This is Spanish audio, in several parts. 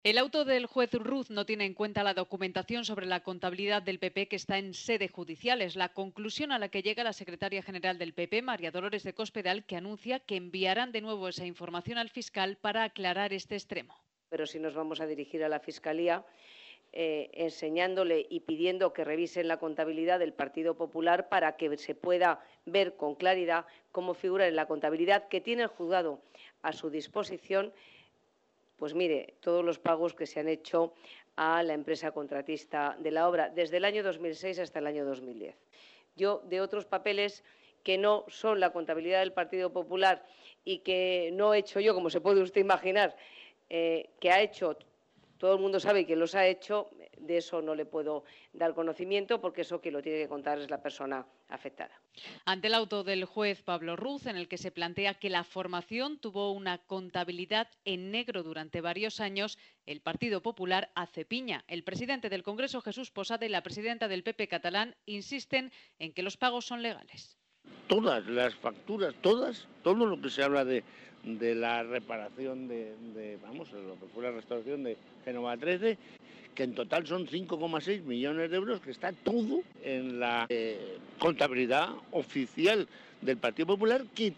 El auto del juez Ruz no tiene en cuenta la documentación sobre la contabilidad del PP que está en sede judicial. Es la conclusión a la que llega la secretaria general del PP, María Dolores de Cospedal, que anuncia que enviarán de nuevo esa información al fiscal para aclarar este extremo. Pero sí nos vamos a dirigir a la Fiscalía enseñándole y pidiendo que revisen la contabilidad del Partido Popular para que se pueda ver con claridad cómo figura en la contabilidad que tiene el juzgado a su disposición. Pues mire, todos los pagos que se han hecho a la empresa contratista de la obra desde el año 2006 hasta el año 2010. Yo, de otros papeles que no son la contabilidad del Partido Popular y que no he hecho yo, como se puede usted imaginar, que ha hecho, todo el mundo sabe quién los ha hecho, de eso no le puedo dar conocimiento porque eso quien lo tiene que contar es la persona afectada. Ante el auto del juez Pablo Ruz, en el que se plantea que la formación tuvo una contabilidad en negro durante varios años, el Partido Popular hace piña. El presidente del Congreso, Jesús Posada, y la presidenta del PP catalán insisten en que los pagos son legales. Todas las facturas, todas, todo lo que se habla de la reparación vamos, lo que fue la restauración de Génova 13, que en total son 5,6 millones de euros, que está todo en la contabilidad oficial del Partido Popular, que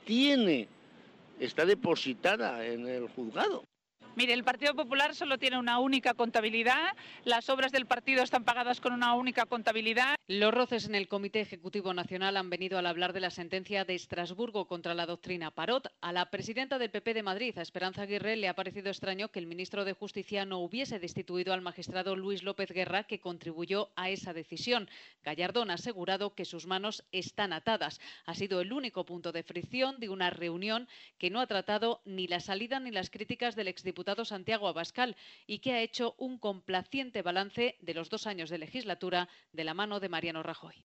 está depositada en el juzgado. Mire, el Partido Popular solo tiene una única contabilidad, las obras del partido están pagadas con una única contabilidad. Los roces en el Comité Ejecutivo Nacional han venido al hablar de la sentencia de Estrasburgo contra la doctrina Parot. A la presidenta del PP de Madrid, a Esperanza Aguirre, le ha parecido extraño que el ministro de Justicia no hubiese destituido al magistrado Luis López Guerra, que contribuyó a esa decisión. Gallardón ha asegurado que sus manos están atadas. Ha sido el único punto de fricción de una reunión que no ha tratado ni la salida ni las críticas del exdiputado Santiago Abascal y que ha hecho un complaciente balance de los 2 años de legislatura de la mano de Mariano Rajoy.